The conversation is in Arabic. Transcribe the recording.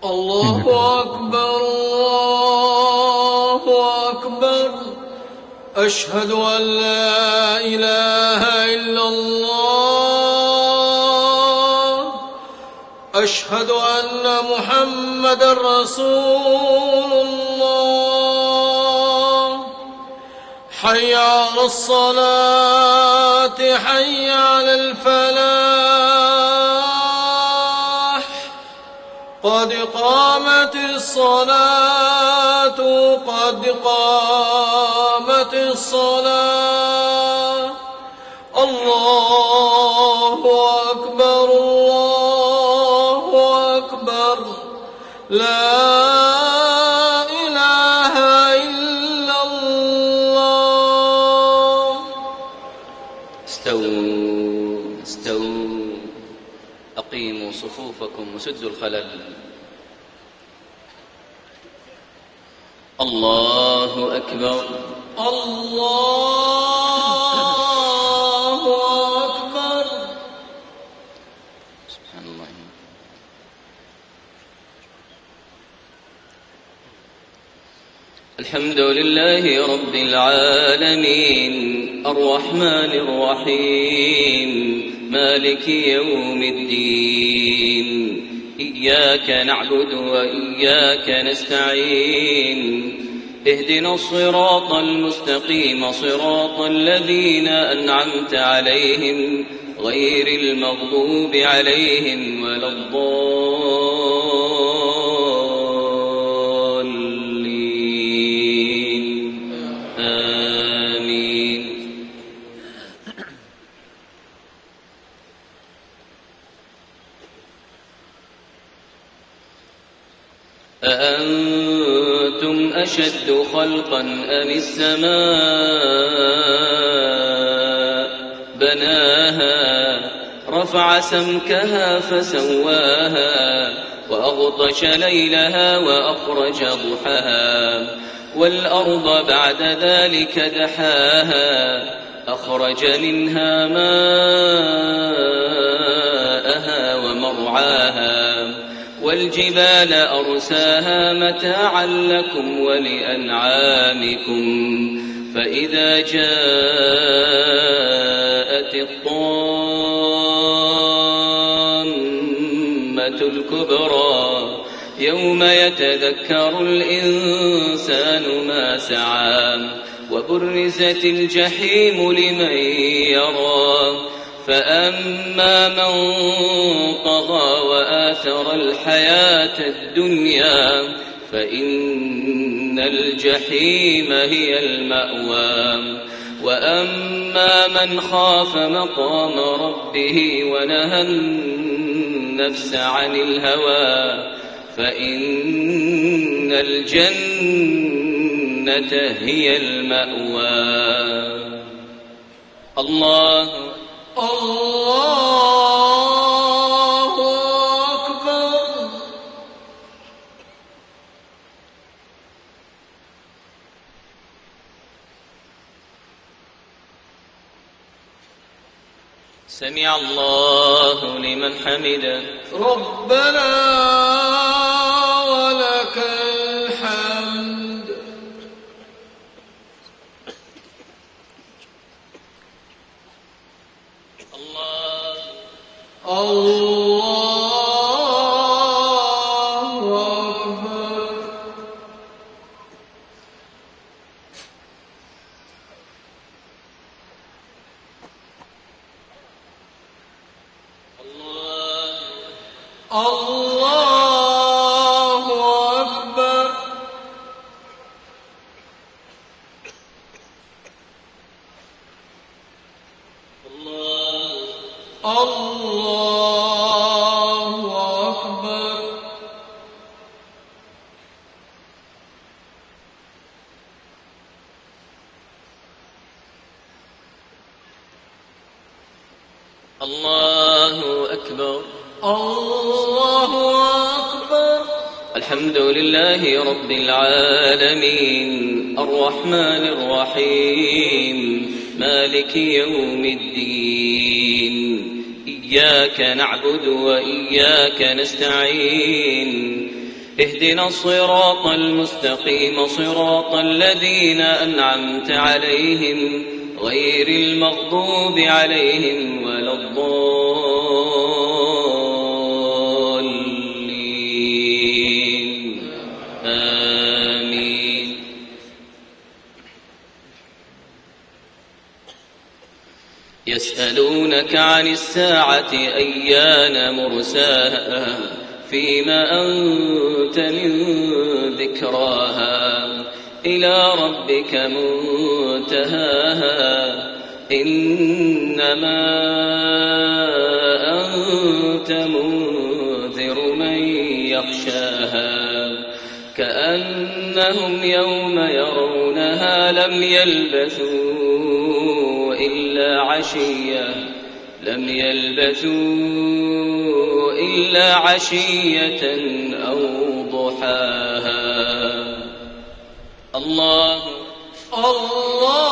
الله أكبر الله أكبر. أشهد أن لا إله إلا الله. أشهد أن محمدا رسول الله. حي على الصلاة حي على الفلاح. قد قامت الصلاة قد قامت الصلاة. الله أكبر الله أكبر. لا إله إلا الله. استووا استووا، أقيموا صفوفكم وسدوا الخلل. الله أكبر الله أكبر. سبحان الله. الحمد لله رب العالمين، الرحمن الرحيم، مالك يوم الدين. إياك نعبد وإياك نستعين. اهدنا الصراط المستقيم، صراط الذين أنعمت عليهم غير المغضوب عليهم ولا الضالين. آمين. أأنتم أشد خلقا أم السماء بناها رفع سمكها فسواها وأغطش ليلها وأخرج ضحاها والأرض بعد ذلك دحاها أخرج منها ماءها ومرعاها والجبال أرساها متاعا لكم ولأنعامكم. فإذا جاءت الطامة الكبرى يوم يتذكر الإنسان ما سعى وبرزت الجحيم لمن يرى. فأما من طغى وآثر الحياة الدنيا فإن الجحيم هي المأوى. وأما من خاف مقام ربه ونهى النفس عن الهوى فإن الجنة هي المأوى. الله الله أكبر. سمع الله لمن حمده. ربنا ولك الحمد. الله أكبر. الله أكبر. الله أكبر. الله أكبر. الله أكبر. الحمد لله رب العالمين، الرحمن الرحيم، مالك يوم الدين. إياك نعبد وإياك نستعين. اهدنا الصراط المستقيم صراط الذين أنعمت عليهم غير المغضوب عليهم ولا الضالين آمين. يسألونك عن الساعة أيان مرساها فيما أنت من ذكراها إلى ربك منتهاها إنما أنت منذر من يخشاها كأنهم يوم يرونها لم يلبثوا إلا عشية أو ضحاها. الله